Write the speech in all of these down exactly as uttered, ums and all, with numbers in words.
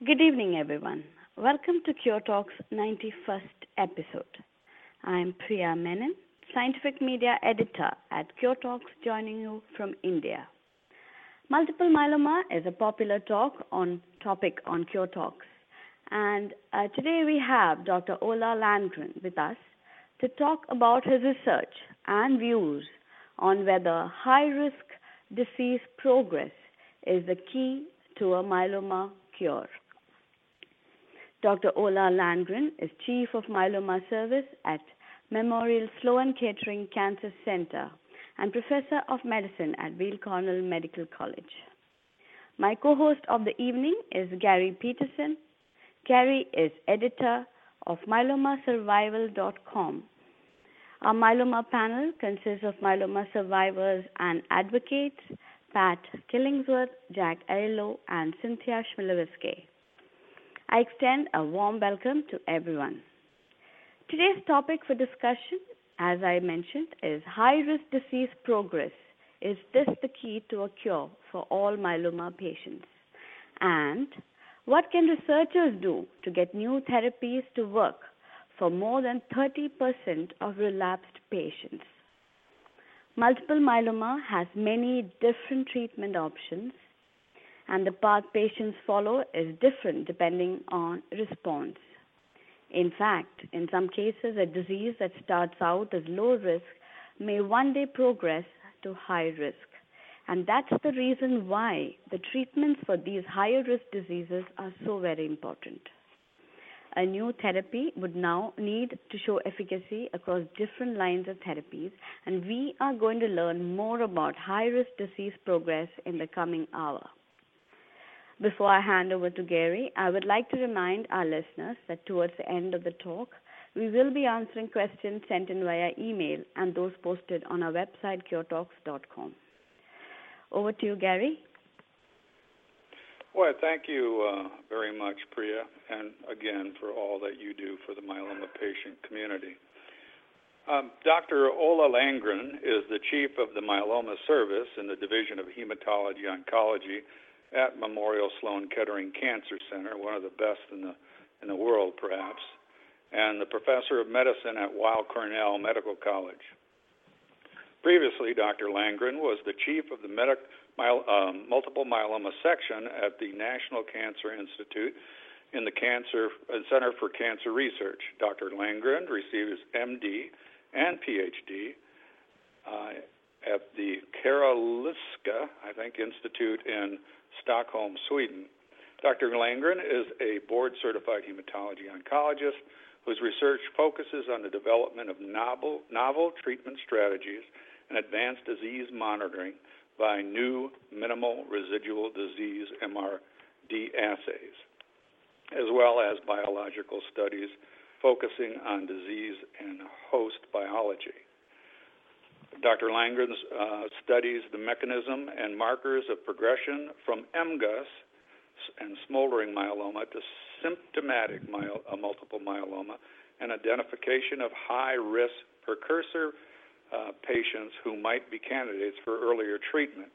Good evening, everyone. Welcome to Cure Talks ninety-first episode. I'm Priya Menon, Scientific Media Editor at Cure Talks, joining you from India. Multiple myeloma is a popular talk on topic on Cure Talks, and uh, today we have Doctor Ola Landgren with us to talk about his research and views on whether high-risk disease progress is the key to a myeloma cure. Doctor Ola Landgren is Chief of Myeloma Service at Memorial Sloan Kettering Cancer Center and Professor of Medicine at Weill Cornell Medical College. My co-host of the evening is Gary Peterson. Gary is editor of myeloma survival dot com. Our myeloma panel consists of myeloma survivors and advocates, Pat Killingsworth, Jack Aiello, and Cynthia Schmilowiski. I extend a warm welcome to everyone. Today's topic for discussion, as I mentioned, is high-risk disease progress. Is this the key to a cure for all myeloma patients? And what can researchers do to get new therapies to work for more than thirty percent of relapsed patients? Multiple myeloma has many different treatment options, and the path patients follow is different depending on response. In fact, in some cases, a disease that starts out as low risk may one day progress to high risk. And that's the reason why the treatments for these higher risk diseases are so very important. A new therapy would now need to show efficacy across different lines of therapies, and we are going to learn more about high-risk disease progress in the coming hour. Before I hand over to Gary, I would like to remind our listeners that towards the end of the talk, we will be answering questions sent in via email and those posted on our website, cure talks dot com. Over to you, Gary. Well, thank you uh, very much, Priya, and again for all that you do for the myeloma patient community. Um, Doctor Ola Landgren is the Chief of the Myeloma Service in the Division of Hematology Oncology at Memorial Sloan Kettering Cancer Center, one of the best in the in the world, perhaps, and the Professor of Medicine at Weill Cornell Medical College. Previously, Doctor Landgren was the Chief of the Medic, my, um, Multiple Myeloma Section at the National Cancer Institute in the Cancer uh, Center for Cancer Research. Doctor Landgren received his M D and P H D uh, at the Karolinska, I think, Institute in Stockholm, Sweden. Doctor Landgren is a board-certified hematology oncologist whose research focuses on the development of novel, novel treatment strategies and advanced disease monitoring by new minimal residual disease M R D assays, as well as biological studies focusing on disease and host biology. Doctor Landgren uh, studies the mechanism and markers of progression from M G U S and smoldering myeloma to symptomatic myel- uh, multiple myeloma and identification of high-risk precursor uh, patients who might be candidates for earlier treatment.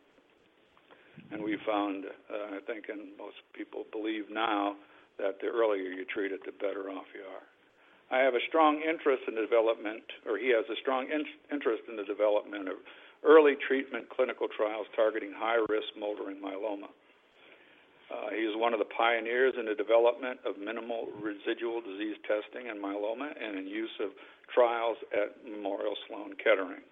And we found, uh, I think, and most people believe now, that the earlier you treat it, the better off you are. I have a strong interest in the development, or he has a strong in- interest in the development of early treatment clinical trials targeting high-risk smoldering myeloma. Uh, he is one of the pioneers in the development of minimal residual disease testing in myeloma and in use of trials at Memorial Sloan Kettering.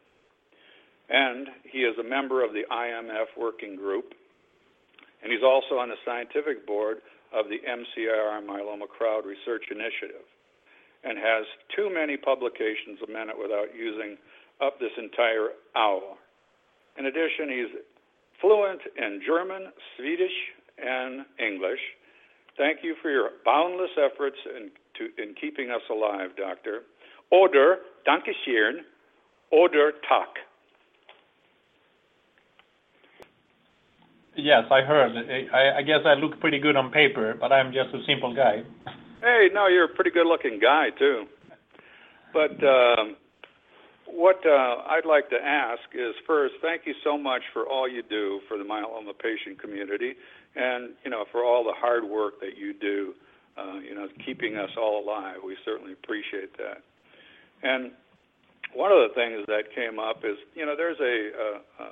And he is a member of the I M F working group, and he's also on the scientific board of the M C I R Myeloma Crowd Research Initiative, and has too many publications a minute without using up this entire hour. In addition, he's fluent in German, Swedish, and English. Thank you for your boundless efforts in, to, in keeping us alive, Doctor. Oder, danke schön, oder tack. Yes, I heard. I, I guess I look pretty good on paper, but I'm just a simple guy. Hey, no, you're a pretty good-looking guy, too. But um, what uh, I'd like to ask is, first, thank you so much for all you do for the myeloma patient community, and you know, for all the hard work that you do, uh, you know, keeping us all alive. We certainly appreciate that. And one of the things that came up is, you know, there's a, a, a,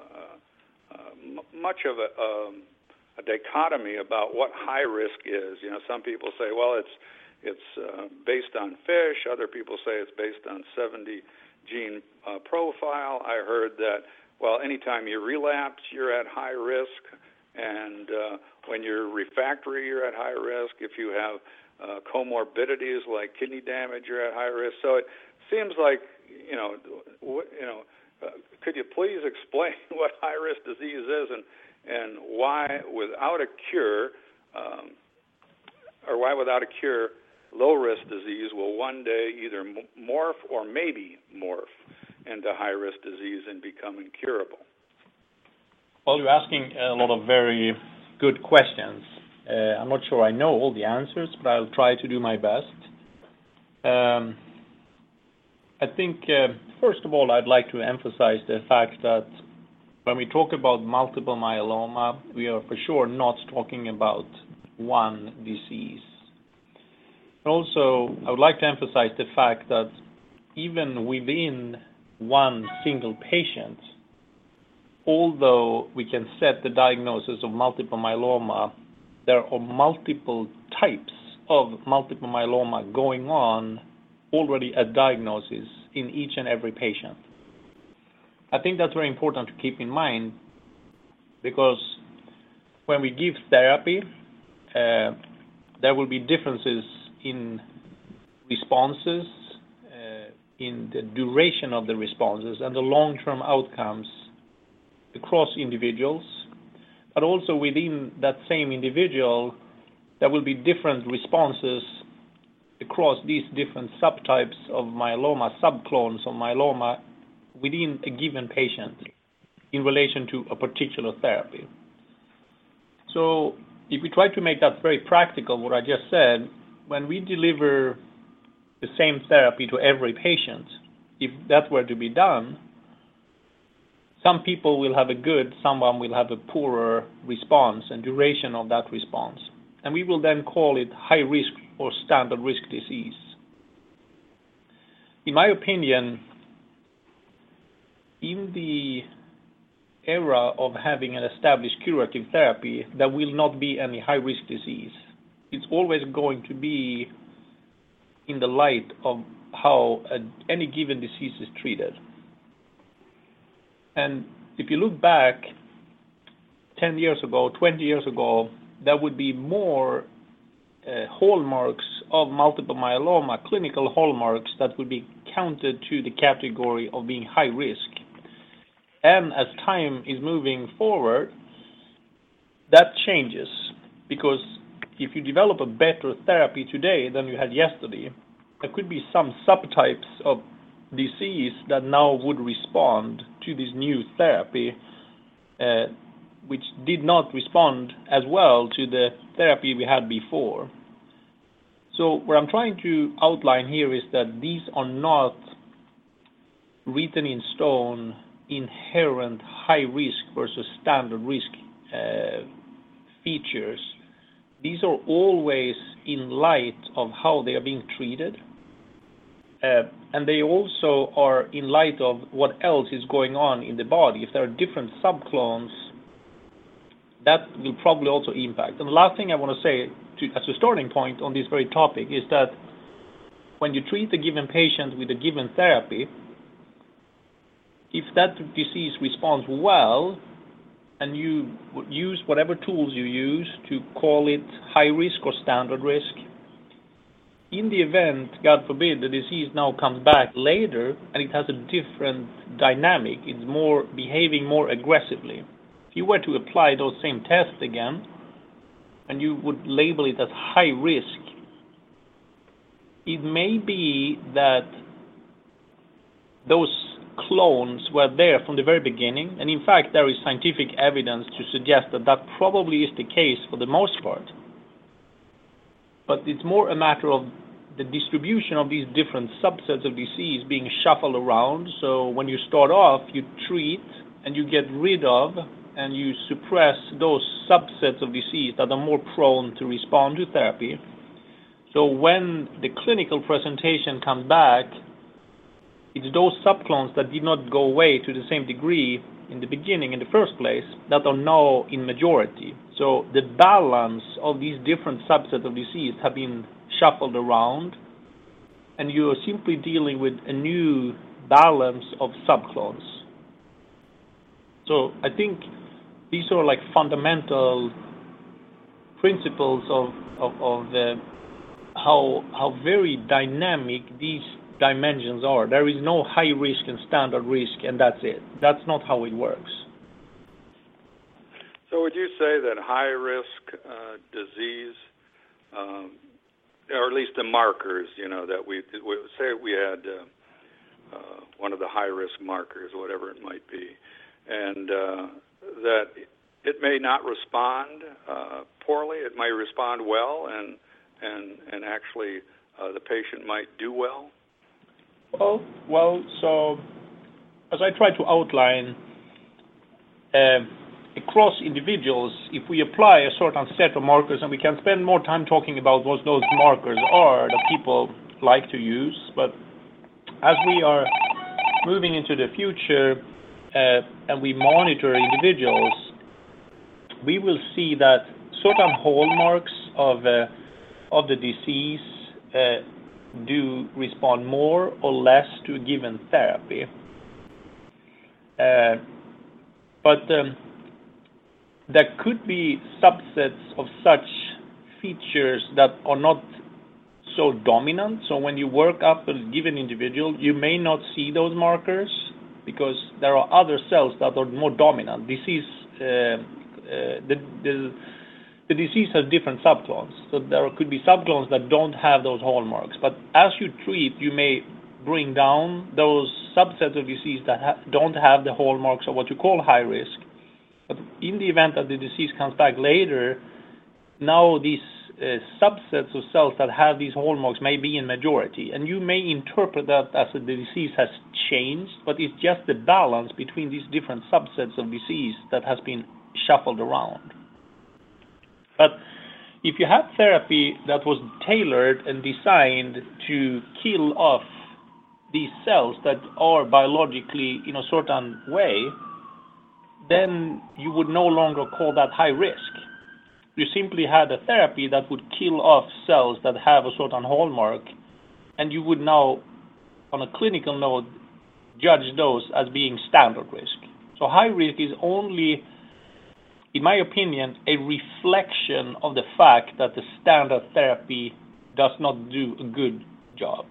a much of a, um, a dichotomy about what high risk is. You know, some people say, well, it's it's uh, based on fish. Other people say it's based on seventy gene uh, profile. I heard that, well, anytime you relapse, you're at high risk, and uh, when you're refractory, you're at high risk. If you have uh, comorbidities like kidney damage, you're at high risk. So it seems like, you know, w- you know, uh, could you please explain what high-risk disease is, and and why, without a cure, um, or why without a cure, low-risk disease will one day either morph or maybe morph into high-risk disease and become incurable? Well, you're asking a lot of very good questions. Uh, I'm not sure I know all the answers, but I'll try to do my best. Um, I think, uh, first of all, I'd like to emphasize the fact that when we talk about multiple myeloma, we are for sure not talking about one disease. Also, I would like to emphasize the fact that even within one single patient, although we can set the diagnosis of multiple myeloma, there are multiple types of multiple myeloma going on already at diagnosis in each and every patient. I think that's very important to keep in mind, because when we give therapy, uh, there will be differences in responses, uh, in the duration of the responses and the long-term outcomes across individuals, but also within that same individual, there will be different responses across these different subtypes of myeloma, subclones of myeloma within a given patient in relation to a particular therapy. So if we try to make that very practical, what I just said, when we deliver the same therapy to every patient, if that were to be done, some people will have a good, someone will have a poorer response and duration of that response. And we will then call it high risk or standard risk disease. In my opinion, in the era of having an established curative therapy, there will not be any high risk disease. It's always going to be in the light of how a, any given disease is treated. And if you look back ten years ago, twenty years ago, there would be more uh, hallmarks of multiple myeloma, clinical hallmarks that would be counted to the category of being high risk. And as time is moving forward, that changes, because if you develop a better therapy today than you had yesterday, there could be some subtypes of disease that now would respond to this new therapy, uh, which did not respond as well to the therapy we had before. So what I'm trying to outline here is that these are not written in stone inherent high risk versus standard risk uh, features. These are always in light of how they are being treated. Uh, and they also are in light of what else is going on in the body. If there are different subclones, that will probably also impact. And the last thing I want to say to, as a starting point on this very topic is that when you treat a given patient with a given therapy, if that disease responds well, and you use whatever tools you use to call it high risk or standard risk, in the event, God forbid, the disease now comes back later and it has a different dynamic, it's more behaving more aggressively. If you were to apply those same tests again, and you would label it as high risk, it may be that those clones were there from the very beginning, and in fact there is scientific evidence to suggest that that probably is the case for the most part. But it's more a matter of the distribution of these different subsets of disease being shuffled around. So when you start off, you treat and you get rid of and you suppress those subsets of disease that are more prone to respond to therapy. So when the clinical presentation comes back, it's those subclones that did not go away to the same degree in the beginning, in the first place, that are now in majority. So the balance of these different subsets of disease have been shuffled around, and you are simply dealing with a new balance of subclones. So I think these are like fundamental principles of of, of uh, how how very dynamic these dimensions are. There is no high risk and standard risk, and that's it. That's not how it works. So would you say that high risk uh, disease, um, or at least the markers, you know, that we, we say we had uh, uh, one of the high risk markers, whatever it might be, and uh, that it may not respond uh, poorly, it may respond well, and and and actually uh, the patient might do well? Well, well, so as I try to outline, uh, across individuals, if we apply a certain set of markers, and we can spend more time talking about what those markers are that people like to use, but as we are moving into the future uh, and we monitor individuals, we will see that certain hallmarks of uh, of the disease uh, do respond more or less to a given therapy. Uh, but um, there could be subsets of such features that are not so dominant. So when you work up a given individual, you may not see those markers because there are other cells that are more dominant. Disease, uh, uh, the, the The disease has different subclones, so there could be subclones that don't have those hallmarks. But as you treat, you may bring down those subsets of disease that ha don't have the hallmarks of what you call high risk. But in the event that the disease comes back later, now these uh, subsets of cells that have these hallmarks may be in majority, and you may interpret that as the disease has changed, but it's just the balance between these different subsets of disease that has been shuffled around. But if you have therapy that was tailored and designed to kill off these cells that are biologically in a certain way, then you would no longer call that high risk. You simply had a therapy that would kill off cells that have a certain hallmark, and you would now, on a clinical note, judge those as being standard risk. So high risk is only, in my opinion, a reflection of the fact that the standard therapy does not do a good job.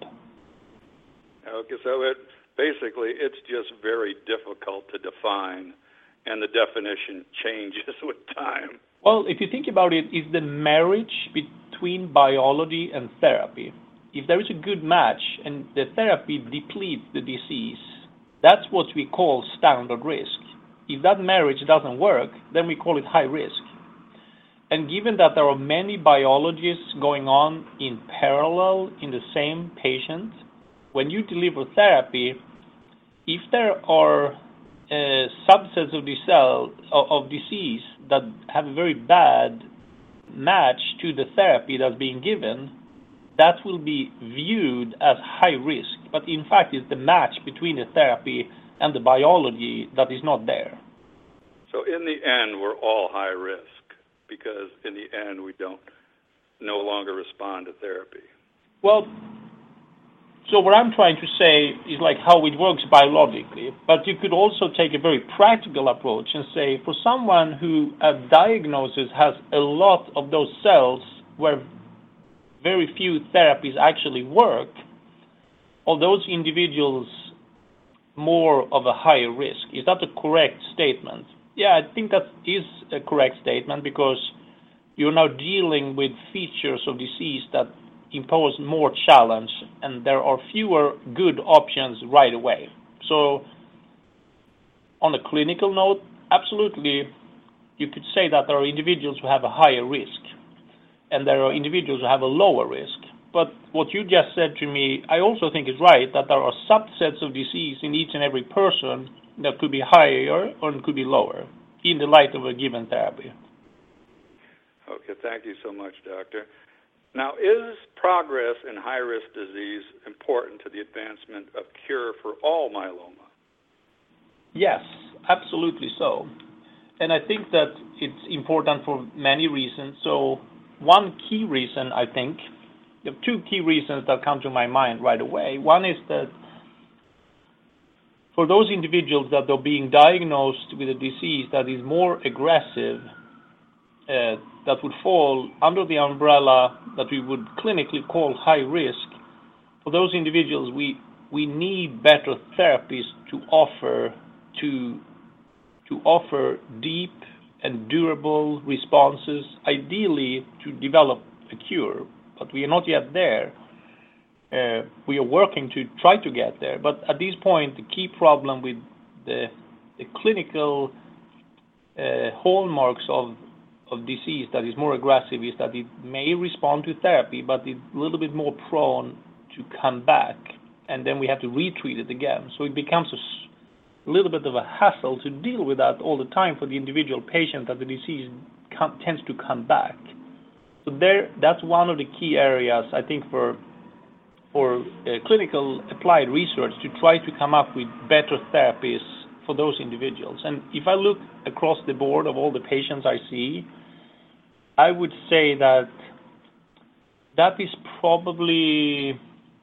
Okay, so it basically it's just very difficult to define, and the definition changes with time. Well, if you think about it, it's the marriage between biology and therapy. If there is a good match and the therapy depletes the disease, that's what we call standard risk. If that marriage doesn't work, then we call it high risk. And given that there are many biologies going on in parallel in the same patient, when you deliver therapy, if there are uh, subsets of the cell of, of disease that have a very bad match to the therapy that's being given, that will be viewed as high risk. But in fact, it's the match between the therapy and the biology that is not there. So in the end, we're all high risk because in the end, we don't no longer respond to therapy. Well, so what I'm trying to say is like how it works biologically, but you could also take a very practical approach and say for someone who at diagnosis has a lot of those cells where very few therapies actually work, are those individuals more of a higher risk? Is that a correct statement? Yeah, I think that is a correct statement because you're now dealing with features of disease that impose more challenge, and there are fewer good options right away. So on a clinical note, absolutely, you could say that there are individuals who have a higher risk, and there are individuals who have a lower risk. but what you just said to me, I also think is right, that there are subsets of disease in each and every person that could be higher or could be lower in the light of a given therapy. Okay, thank you so much, Doctor. Now, is progress in high-risk disease important to the advancement of cure for all myeloma? Yes, absolutely so. And I think that it's important for many reasons. So one key reason, I think, there are two key reasons that come to my mind right away. One is that for those individuals that are being diagnosed with a disease that is more aggressive, uh, that would fall under the umbrella that we would clinically call high risk, for those individuals, we we need better therapies to offer to to offer deep and durable responses, ideally to develop a cure. But we are not yet there. Uh, we are working to try to get there. But at this point, the key problem with the, the clinical uh, hallmarks of of disease that is more aggressive is that it may respond to therapy, but it's a little bit more prone to come back, and then we have to retreat it again. So it becomes a little bit of a hassle to deal with that all the time for the individual patient, that the disease com- tends to come back. So there, that's one of the key areas, I think, for for uh, clinical applied research, to try to come up with better therapies for those individuals. And if I look across the board of all the patients I see, I would say that that is probably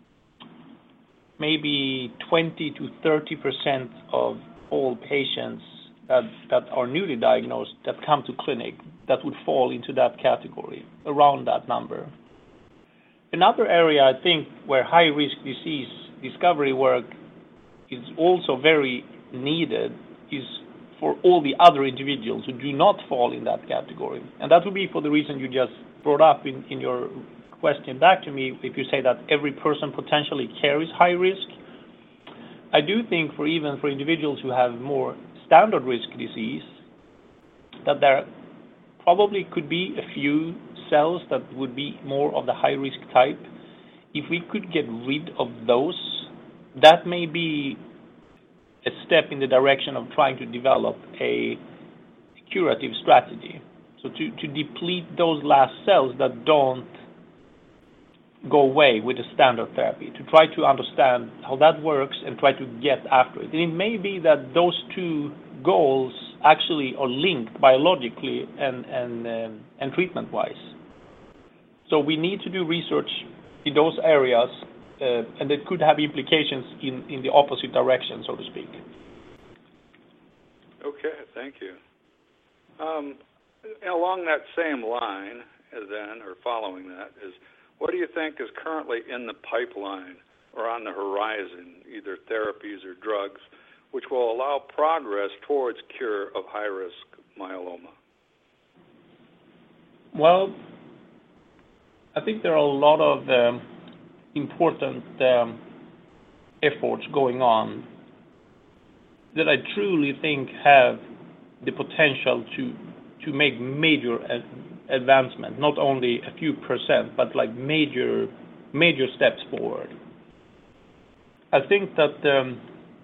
maybe twenty to thirty percent of all patients that, that are newly diagnosed that come to clinic that would fall into that category, around that number. Another area, I think, where high-risk disease discovery work is also very needed is for all the other individuals who do not fall in that category. And that would be for the reason you just brought up in, in your question back to me, if you say that every person potentially carries high risk. I do think for even for individuals who have more standard risk disease, that there probably could be a few cells that would be more of the high risk type. If we could get rid of those, that may be a step in the direction of trying to develop a curative strategy. So to, to deplete those last cells that don't go away with the standard therapy, to try to understand how that works and try to get after it. And it may be that those two goals actually are linked biologically and, and, um, and treatment-wise. So we need to do research in those areas, uh, and it could have implications in, in the opposite direction, so to speak. Okay, thank you. Um, along that same line, then, or following that, is what do you think is currently in the pipeline or on the horizon, either therapies or drugs, which will allow progress towards cure of high-risk myeloma? Well, I think there are a lot of um, important um, efforts going on that I truly think have the potential to to make major ad- advancement, not only a few percent, but like major major steps forward. I think that um,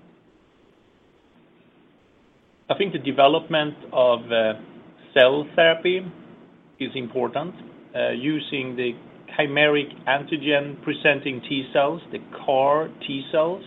I think the development of uh, cell therapy is important, uh, using the chimeric antigen presenting T cells, the C A R T cells.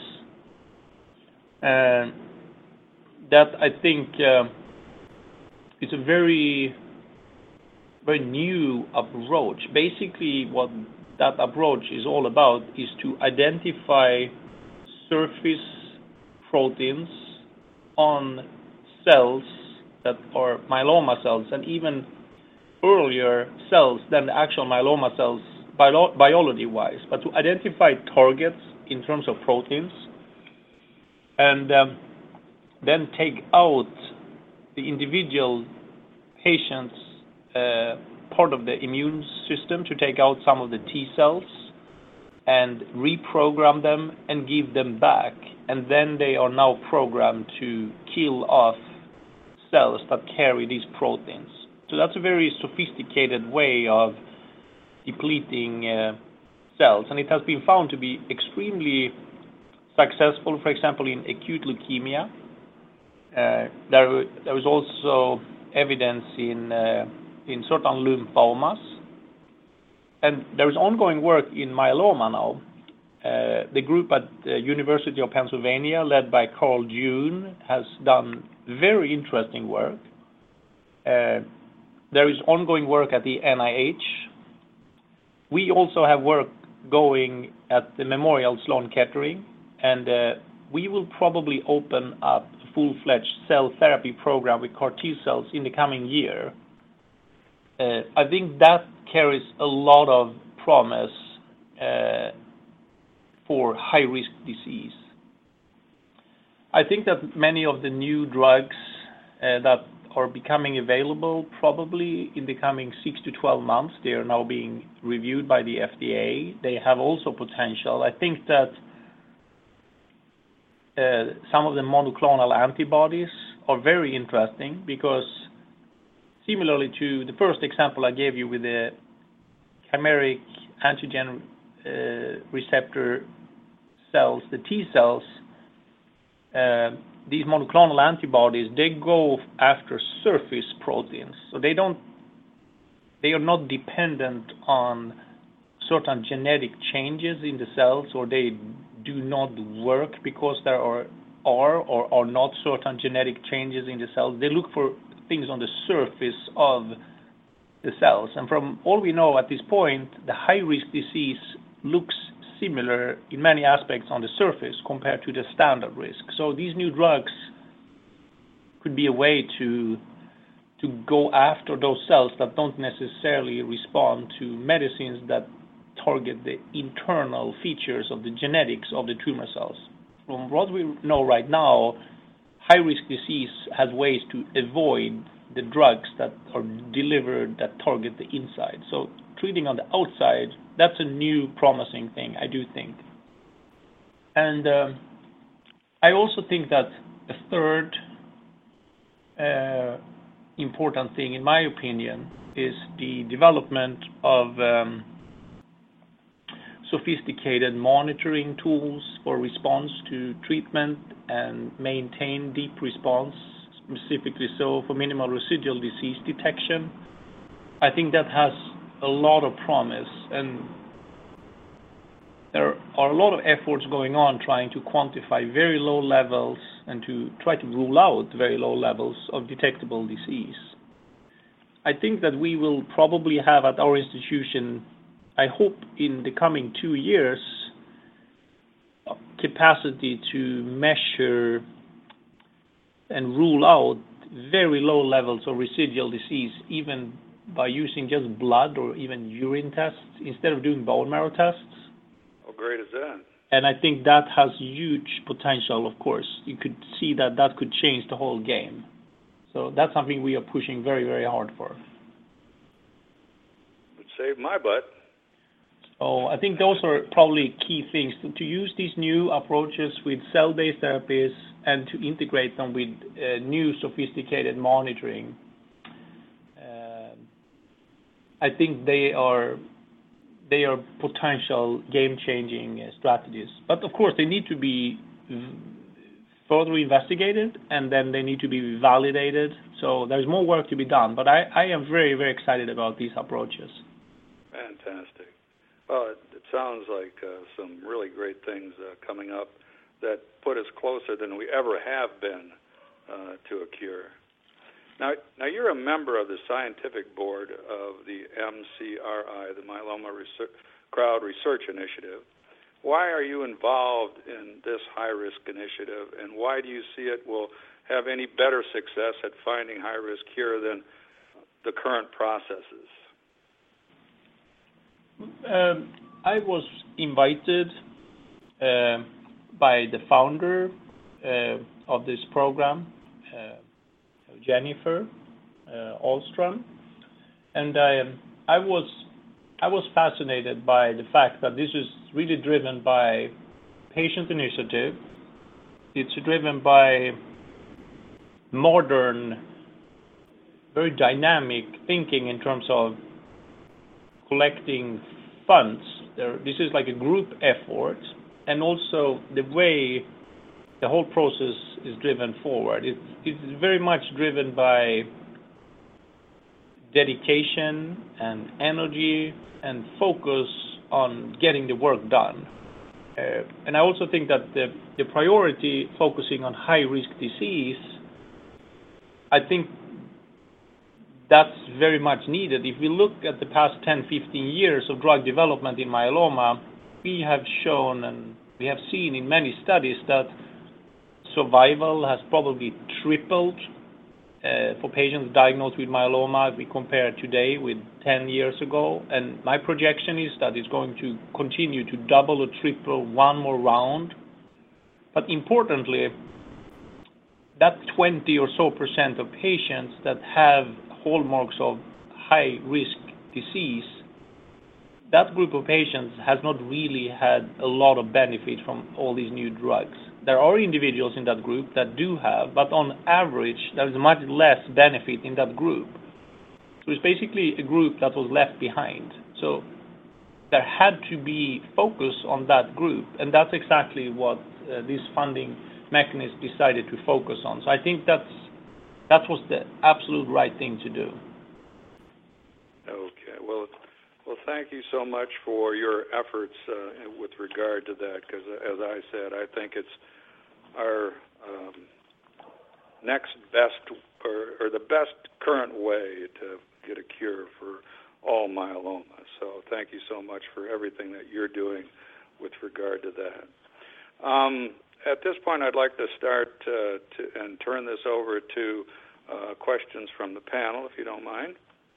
Uh, that I think uh, is a very, very new approach. Basically, what that approach is all about is to identify surface proteins on cells that are myeloma cells, and even earlier cells than the actual myeloma cells bio- biology-wise, but to identify targets in terms of proteins, and um, then take out the individual patient's uh, part of the immune system, to take out some of the T cells and reprogram them and give them back. And then they are now programmed to kill off cells that carry these proteins. So that's a very sophisticated way of depleting uh, cells, and it has been found to be extremely successful, for example, in acute leukemia. Uh, there, there is also evidence in uh, in certain lymphomas, and there is ongoing work in myeloma now. Uh, the group at the University of Pennsylvania, led by Carl June, has done very interesting work. Uh, there is ongoing work at the N I H. We also have work going at the Memorial Sloan Kettering, and uh, we will probably open up a full-fledged cell therapy program with C A R T cells in the coming year. Uh, I think that carries a lot of promise uh, for high-risk disease. I think that many of the new drugs uh, that are becoming available probably in the coming six to twelve months, they are now being reviewed by the F D A. They have also potential. I think that uh, some of the monoclonal antibodies are very interesting because similarly to the first example I gave you with the chimeric antigen uh, receptor cells, the T cells, uh, these monoclonal antibodies, they go after surface proteins. So they don't, they are not dependent on certain genetic changes in the cells, or they do not work because there are, are or are not certain genetic changes in the cells. They look for things on the surface of the cells. And from all we know at this point, the high-risk disease looks similar in many aspects on the surface compared to the standard risk. So these new drugs could be a way to to go after those cells that don't necessarily respond to medicines that target the internal features of the genetics of the tumor cells. From what we know right now, high-risk disease has ways to avoid the drugs that are delivered that target the inside. So treating on the outside, that's a new promising thing, I do think. And uh, I also think that a third uh, important thing, in my opinion, is the development of um, sophisticated monitoring tools for response to treatment and maintain deep response, specifically so for minimal residual disease detection. I think that has a lot of promise, and there are a lot of efforts going on trying to quantify very low levels and to try to rule out very low levels of detectable disease. I think that we will probably have at our institution, I hope in the coming two years, capacity to measure and rule out very low levels of residual disease, even by using just blood or even urine tests instead of doing bone marrow tests. How great is that? And I think that has huge potential, of course. You could see that that could change the whole game. So that's something we are pushing very, very hard for. Would save my butt. So I think those are probably key things, to, to use these new approaches with cell-based therapies and to integrate them with uh, new sophisticated monitoring. Uh, I think they are they are potential game-changing uh, strategies. But of course, they need to be further investigated, and then they need to be validated. So there's more work to be done. But I, I am very, very excited about these approaches. Fantastic. Well, it, it sounds like uh, some really great things uh, coming up that put us closer than we ever have been uh, to a cure. Now, now you're a member of the scientific board of the M C R I, the Myeloma Research, Crowd Research Initiative. Why are you involved in this high-risk initiative, and why do you see it will have any better success at finding high-risk cure than the current processes? Um, I was invited uh, by the founder uh, of this program, uh, Jennifer uh, Ahlström, and I, I was I was fascinated by the fact that this is really driven by patient initiative. It's driven by modern, very dynamic thinking in terms of collecting funds there, this is like a group effort, and also the way the whole process is driven forward. It, it's very much driven by dedication and energy and focus on getting the work done. Uh, and I also think that the, the priority focusing on high-risk disease, I think that's very much needed. If we look at the past ten, fifteen years of drug development in myeloma, we have shown and we have seen in many studies that survival has probably tripled uh, for patients diagnosed with myeloma if we compare today with ten years ago. And my projection is that it's going to continue to double or triple one more round. But importantly, that twenty or so percent of patients that have hallmarks of high-risk disease, that group of patients has not really had a lot of benefit from all these new drugs. There are individuals in that group that do have, but on average, there is much less benefit in that group. So it's basically a group that was left behind. So there had to be focus on that group, and that's exactly what uh, this funding mechanism decided to focus on. So I think that's that was the absolute right thing to do. Okay. Well, well, thank you so much for your efforts uh, with regard to that, because as I said, I think it's our um, next best or, or the best current way to get a cure for all myeloma. So thank you so much for everything that you're doing with regard to that. Um, At this point, I'd like to start uh, to, and turn this over to uh, questions from the panel, if you don't mind.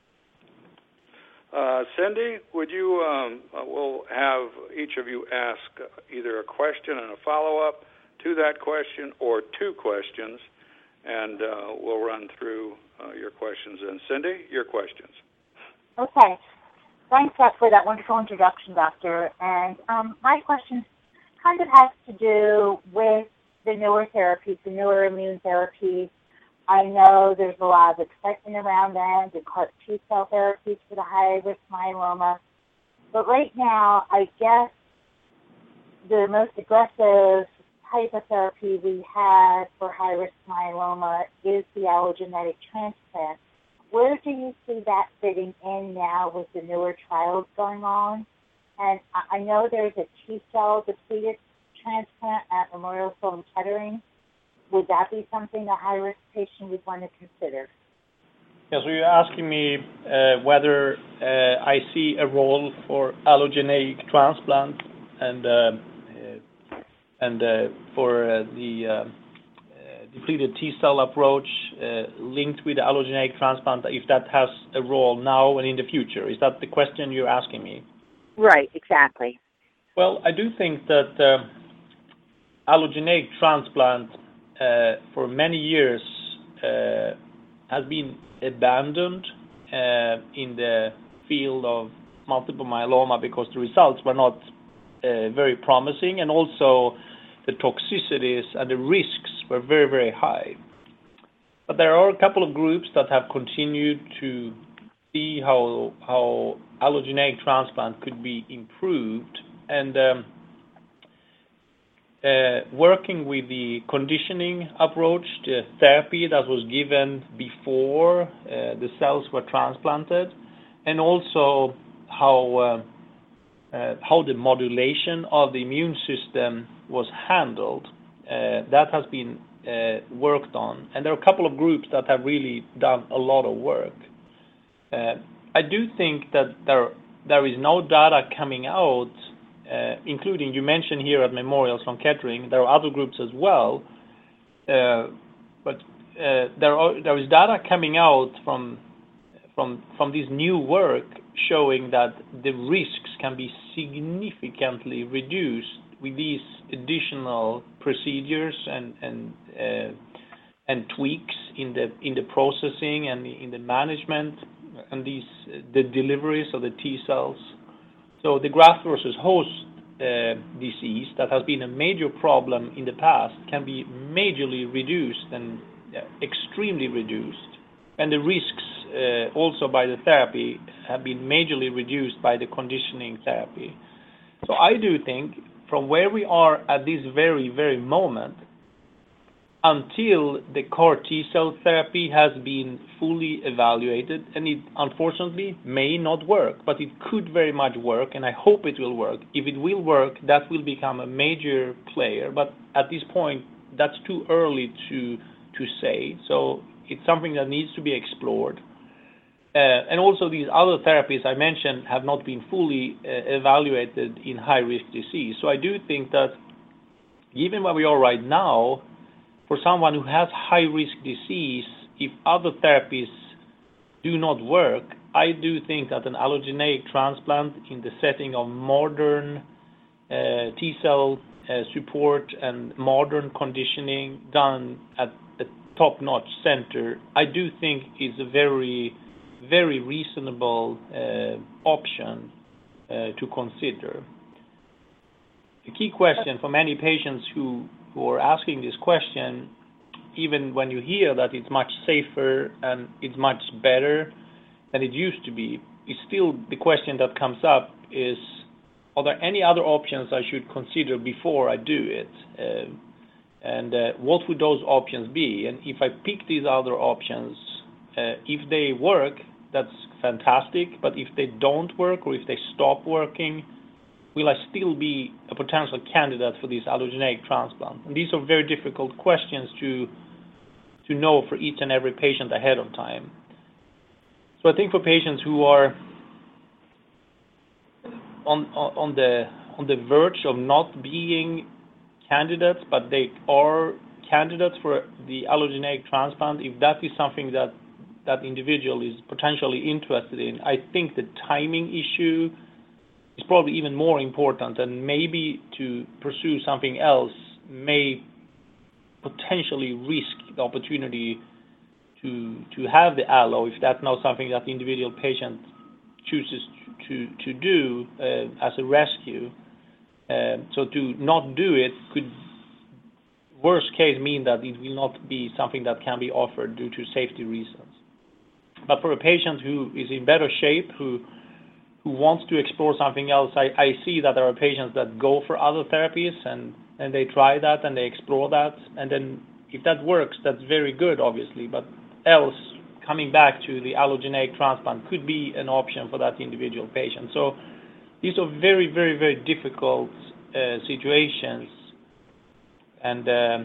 Uh, Cindy, would you, um, uh, we'll have each of you ask either a question and a follow-up to that question or two questions, and uh, we'll run through uh, your questions. And Cindy, your questions. Okay. Thanks for that wonderful introduction, Doctor. And um, my question kind of has to do with the newer therapies, the newer immune therapies. I know there's a lot of excitement around them, the C A R T-cell therapies for the high-risk myeloma. But right now, I guess the most aggressive type of therapy we have for high-risk myeloma is the allogeneic transplant. Where do you see that fitting in now with the newer trials going on? And I know there's a T-cell depleted transplant at Memorial Sloan Kettering. Would that be something a high-risk patient would want to consider? Yeah, so you're asking me uh, whether uh, I see a role for allogeneic transplant and uh, uh, and uh, for uh, the uh, uh, depleted T-cell approach uh, linked with the allogeneic transplant, if that has a role now and in the future. Is that the question you're asking me? Right, exactly. Well, I do think that uh, allogeneic transplant uh, for many years uh, has been abandoned uh, in the field of multiple myeloma because the results were not uh, very promising, and also the toxicities and the risks were very, very high. But there are a couple of groups that have continued to see how how allogeneic transplant could be improved, and um, uh, working with the conditioning approach, the therapy that was given before uh, the cells were transplanted, and also how uh, uh, how the modulation of the immune system was handled. Uh, that has been uh, worked on, and there are a couple of groups that have really done a lot of work. Uh, I do think that there there is no data coming out, uh, including you mentioned here at Memorial Sloan Kettering. There are other groups as well, uh, but uh, there are there is data coming out from from from this new work showing that the risks can be significantly reduced with these additional procedures and and uh, and tweaks in the in the processing and in the management and these the deliveries of the T cells. So the graft versus host uh, disease that has been a major problem in the past can be majorly reduced and uh, extremely reduced, and the risks uh, also by the therapy have been majorly reduced by the conditioning therapy. So I do think from where we are at this very, very moment, until the C A R T-cell therapy has been fully evaluated, and it unfortunately may not work, but it could very much work, and I hope it will work. If it will work, that will become a major player, but at this point, that's too early to to say. So it's something that needs to be explored. Uh, and also these other therapies I mentioned have not been fully uh, evaluated in high-risk disease. So I do think that given where we are right now, for someone who has high-risk disease, if other therapies do not work, I do think that an allogeneic transplant in the setting of modern uh, T-cell uh, support and modern conditioning done at a top-notch center, I do think is a very, very reasonable uh, option uh, to consider. The key question for many patients who who are asking this question, even when you hear that it's much safer and it's much better than it used to be, is still the question that comes up is, are there any other options I should consider before I do it? Uh, and uh, what would those options be? And if I pick these other options, uh, if they work, that's fantastic, but if they don't work or if they stop working, will I still be a potential candidate for this allogeneic transplant? And these are very difficult questions to to know for each and every patient ahead of time. So I think for patients who are on on the on the verge of not being candidates, but they are candidates for the allogeneic transplant, if that is something that that individual is potentially interested in, I think the timing issue is probably even more important, and maybe to pursue something else may potentially risk the opportunity to to have the allo if that's not something that the individual patient chooses to to do uh, as a rescue. Uh, so to not do it could, worst case, mean that it will not be something that can be offered due to safety reasons. But for a patient who is in better shape, who who wants to explore something else, I, I see that there are patients that go for other therapies and, and they try that and they explore that. And then if that works, that's very good, obviously. But else, coming back to the allogeneic transplant could be an option for that individual patient. So these are very, very, very difficult uh, situations. And um,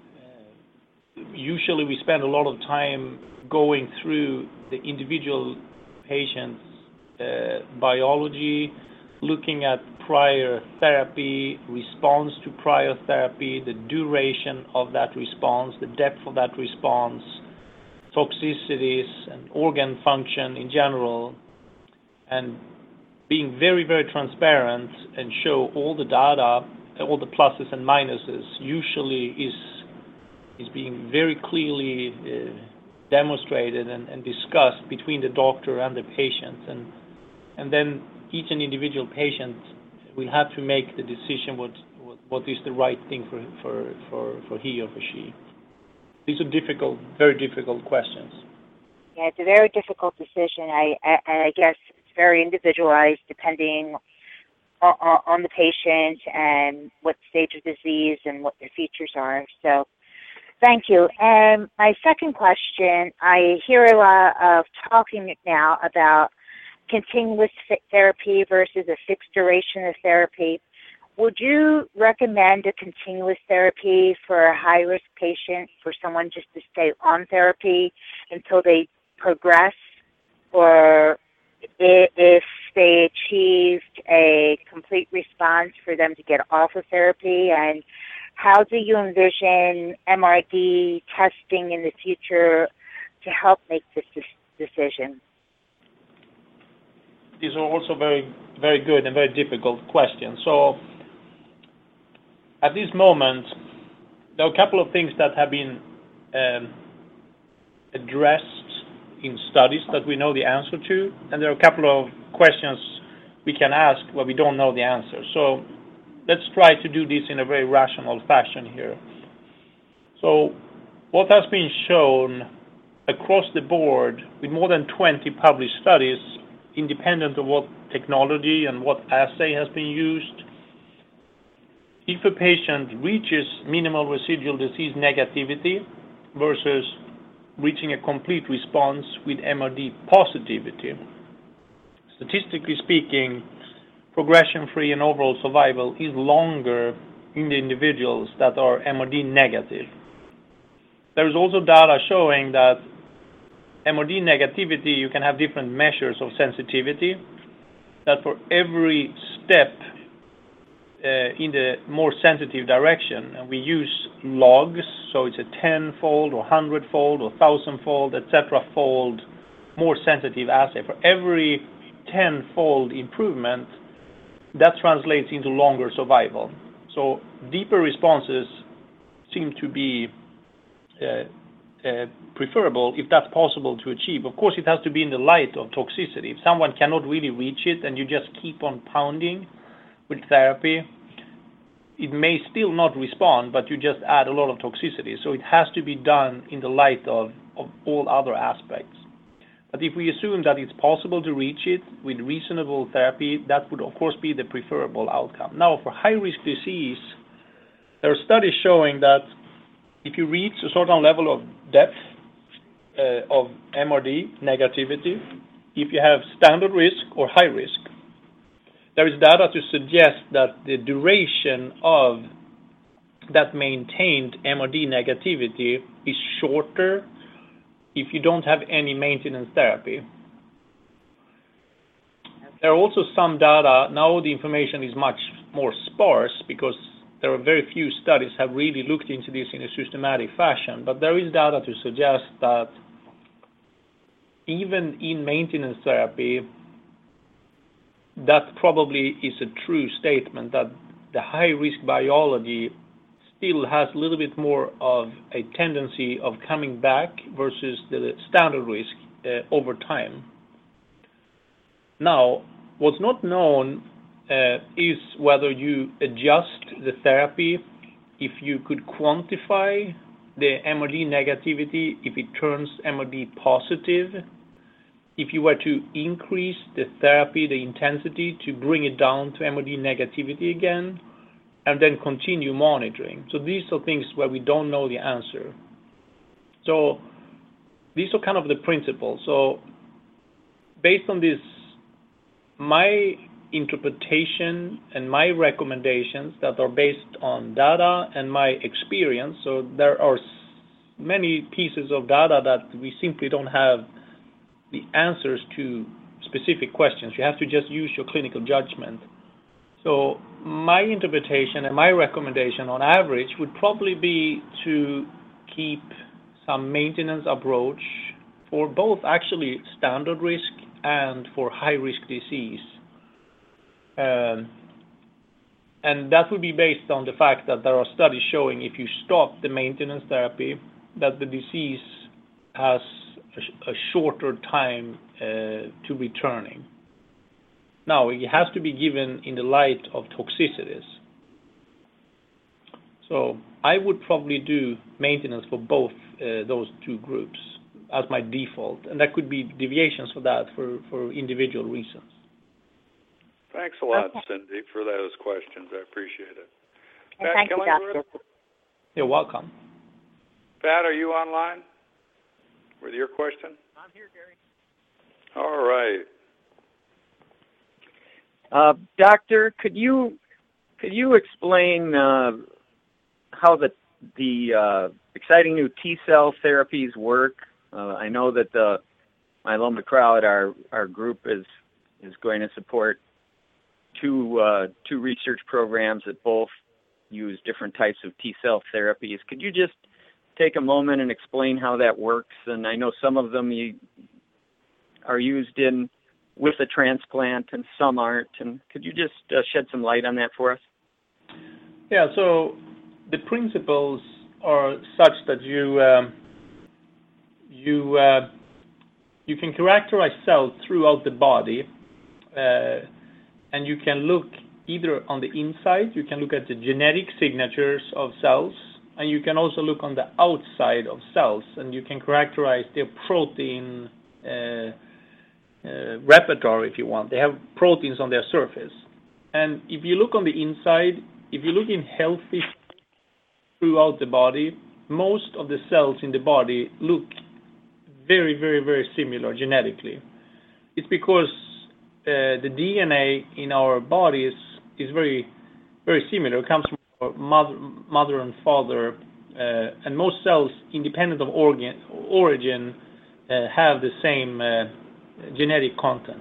usually we spend a lot of time going through the individual patient's Uh, biology, looking at prior therapy, response to prior therapy, the duration of that response, the depth of that response, toxicities, and organ function in general, and being very, very transparent and show all the data, all the pluses and minuses, usually is is being very clearly uh, demonstrated and, and discussed between the doctor and the patient. And And then each and individual patient will have to make the decision what what, what is the right thing for, for, for, for he or for she. These are difficult, very difficult questions. Yeah, it's a very difficult decision. I, I, I guess it's very individualized depending on, on the patient and what stage of disease and what their features are. So thank you. And my second question, I hear a lot of talking now about continuous therapy versus a fixed duration of therapy. Would you recommend a continuous therapy for a high-risk patient, for someone just to stay on therapy until they progress, or if they achieved a complete response, for them to get off of therapy? And how do you envision M R D testing in the future to help make this decision? These are also very, very good and very difficult questions. So at this moment, there are a couple of things that have been um, addressed in studies that we know the answer to, and there are a couple of questions we can ask where we don't know the answer. So let's try to do this in a very rational fashion here. So what has been shown across the board with more than twenty published studies, independent of what technology and what assay has been used, if a patient reaches minimal residual disease negativity versus reaching a complete response with M R D positivity, statistically speaking, progression-free and overall survival is longer in the individuals that are M R D negative. There is also data showing that M R D negativity, you can have different measures of sensitivity, that for every step uh, in the more sensitive direction, and we use logs, so it's a tenfold or hundredfold or thousandfold, et cetera, fold more sensitive assay. For every tenfold improvement, that translates into longer survival. So deeper responses seem to be uh, uh, preferable if that's possible to achieve. Of course, it has to be in the light of toxicity. If someone cannot really reach it and you just keep on pounding with therapy, it may still not respond, but you just add a lot of toxicity. So it has to be done in the light of, of all other aspects. But if we assume that it's possible to reach it with reasonable therapy, that would of course be the preferable outcome. Now, for high-risk disease, there are studies showing that if you reach a certain level of depth uh, of M R D negativity, if you have standard risk or high risk, there is data to suggest that the duration of that maintained M R D negativity is shorter if you don't have any maintenance therapy. There are also some data, now the information is much more sparse because there are very few studies have really looked into this in a systematic fashion, but there is data to suggest that even in maintenance therapy, that probably is a true statement that the high-risk biology still has a little bit more of a tendency of coming back versus the standard risk uh, over time. Now, what's not known uh, is whether you adjust the therapy, if you could quantify the M R D negativity, if it turns M R D positive, if you were to increase the therapy, the intensity to bring it down to M R D negativity again, and then continue monitoring. So these are things where we don't know the answer. So these are kind of the principles. So based on this, my interpretation and my recommendations that are based on data and my experience, so there are many pieces of data that we simply don't have the answers to specific questions. You have to just use your clinical judgment. So my interpretation and my recommendation on average would probably be to keep some maintenance approach for both actually standard risk and for high-risk disease. Um, and that would be based on the fact that there are studies showing if you stop the maintenance therapy, that the disease has a, a shorter time uh, to returning. Now, it has to be given in the light of toxicities. So I would probably do maintenance for both uh, those two groups as my default, and there could be deviations for that for, for individual reasons. Thanks a lot, Okay. Cindy, for those questions. I appreciate it. And Pat thank you, Killingworth? Doctor. You're welcome. Pat, are you online with your question? I'm here, Gary. All right. Uh, doctor, could you could you explain uh, how the the uh, exciting new T cell therapies work? Uh, I know that the myeloma crowd, our our group is is going to support two uh, two research programs that both use different types of T cell therapies. Could you just take a moment and explain how that works? And I know some of them you are used in with a transplant and some aren't. And could you just uh, shed some light on that for us? Yeah, so the principles are such that you um, you uh, you can characterize cells throughout the body, uh, and you can look either on the inside, you can look at the genetic signatures of cells, and you can also look on the outside of cells, and you can characterize their protein uh, Uh, repertoire, if you want. They have proteins on their surface. And if you look on the inside, if you look in healthy throughout the body, most of the cells in the body look very, very, very similar genetically. It's because uh, the D N A in our bodies is very, very similar. It comes from our mother, mother and father, uh, and most cells, independent of organ, origin, uh, have the same uh, genetic content.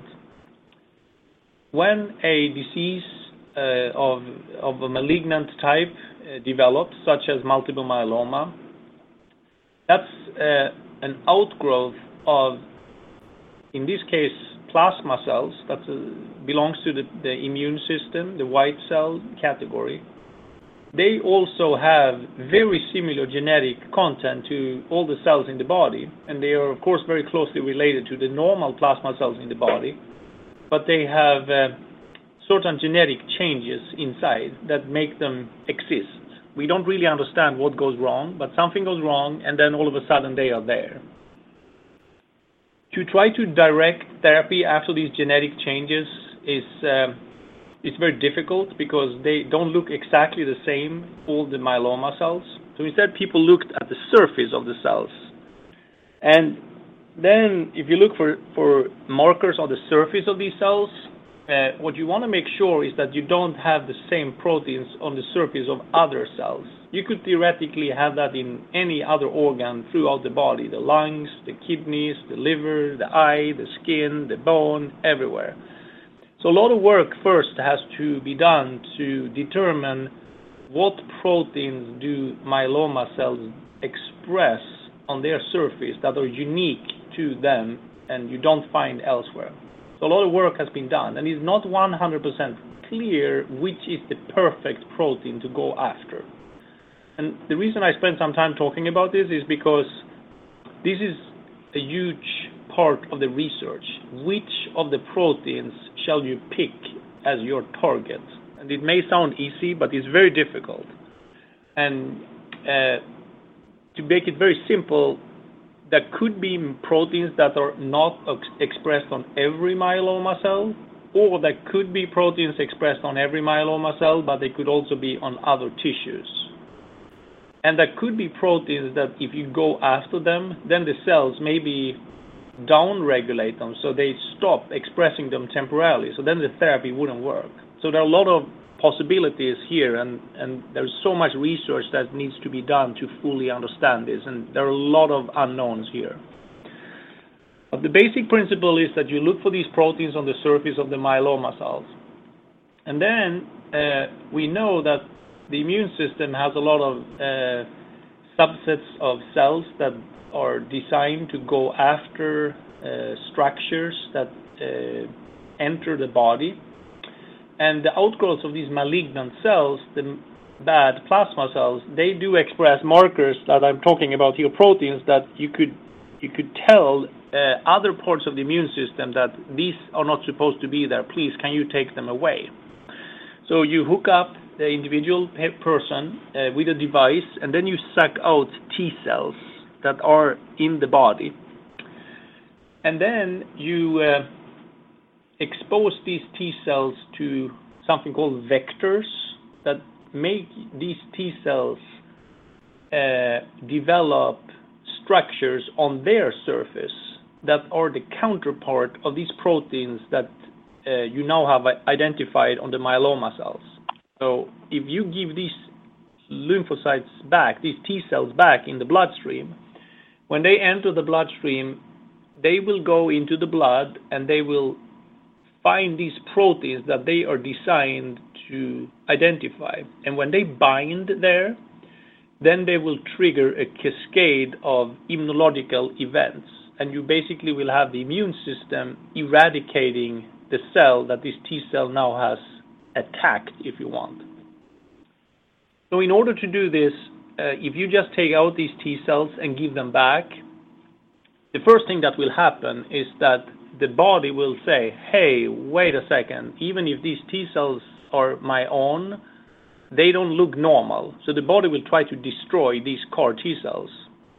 When a disease uh, of, of a malignant type uh, develops, such as multiple myeloma, that's uh, an outgrowth of, in this case, plasma cells. That uh, belongs to the, the immune system, the white cell category. They also have very similar genetic content to all the cells in the body, and they are, of course, very closely related to the normal plasma cells in the body, but they have uh, certain genetic changes inside that make them exist. We don't really understand what goes wrong, but something goes wrong, and then all of a sudden they are there. To try to direct therapy after these genetic changes is uh, it's very difficult because they don't look exactly the same, all the myeloma cells. So instead, people looked at the surface of the cells. And then if you look for, for markers on the surface of these cells, uh, what you want to make sure is that you don't have the same proteins on the surface of other cells. You could theoretically have that in any other organ throughout the body, the lungs, the kidneys, the liver, the eye, the skin, the bone, everywhere. So a lot of work first has to be done to determine what proteins do myeloma cells express on their surface that are unique to them and you don't find elsewhere. So a lot of work has been done, and it's not one hundred percent clear which is the perfect protein to go after. And the reason I spent some time talking about this is because this is a huge part of the research. Which of the proteins shall you pick as your target? And it may sound easy, but it's very difficult. And uh, to make it very simple, there could be proteins that are not ex- expressed on every myeloma cell, or there could be proteins expressed on every myeloma cell, but they could also be on other tissues. And there could be proteins that if you go after them, then the cells maybe down-regulate them, so they stop expressing them temporarily, so then the therapy wouldn't work. So there are a lot of possibilities here, and, and there's so much research that needs to be done to fully understand this, and there are a lot of unknowns here. But the basic principle is that you look for these proteins on the surface of the myeloma cells. And then uh, we know that the immune system has a lot of uh, subsets of cells that are designed to go after uh, structures that uh, enter the body. And the outgrowths of these malignant cells, the bad plasma cells, they do express markers that I'm talking about here, proteins that you could you could tell uh, other parts of the immune system that these are not supposed to be there. Please, can you take them away? So you hook up the individual person uh, with a device, and then you suck out T cells that are in the body. And then you uh, expose these T cells to something called vectors that make these T cells uh, develop structures on their surface that are the counterpart of these proteins that uh, you now have identified on the myeloma cells. So if you give these lymphocytes back, these T cells back in the bloodstream, when they enter the bloodstream, they will go into the blood and they will find these proteins that they are designed to identify. And when they bind there, then they will trigger a cascade of immunological events. And you basically will have the immune system eradicating the cell that this T cell now has attacked, if you want. So in order to do this, uh, if you just take out these T cells and give them back, the first thing that will happen is that the body will say, hey, wait a second, even if these T cells are my own, they don't look normal. So the body will try to destroy these C A R T cells.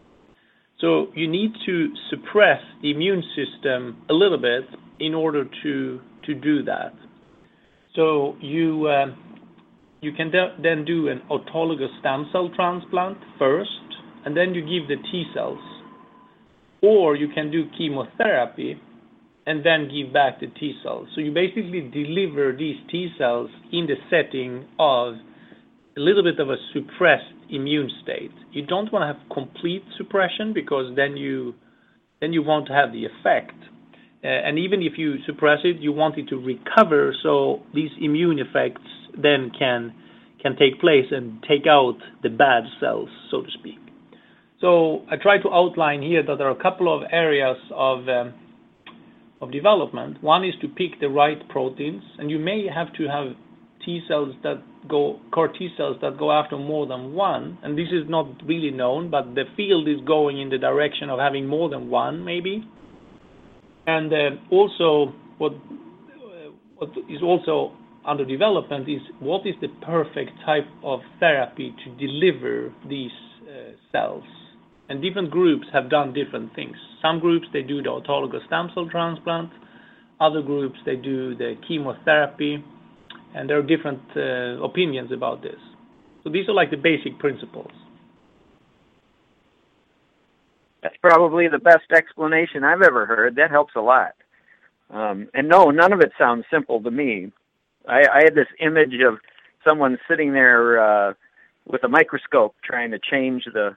So you need to suppress the immune system a little bit in order to, to do that. So you uh, you can de- then do an autologous stem cell transplant first, and then you give the T cells. Or you can do chemotherapy and then give back the T cells. So you basically deliver these T cells in the setting of a little bit of a suppressed immune state. You don't want to have complete suppression, because then you then you won't have the effect. Uh, and even if you suppress it, you want it to recover, so these immune effects then can can take place and take out the bad cells, so to speak. So I try to outline here that there are a couple of areas of um, of development. One is to pick the right proteins, and you may have to have T cells that go, CAR T cells that go after more than one, and this is not really known, but the field is going in the direction of having more than one, maybe. And uh, also, what uh, what is also under development is what is the perfect type of therapy to deliver these uh, cells. And different groups have done different things. Some groups, they do the autologous stem cell transplant. Other groups, they do the chemotherapy. And there are different uh, opinions about this. So these are like the basic principles. That's probably the best explanation I've ever heard. That helps a lot. Um, and no, none of it sounds simple to me. I, I had this image of someone sitting there uh, with a microscope trying to change the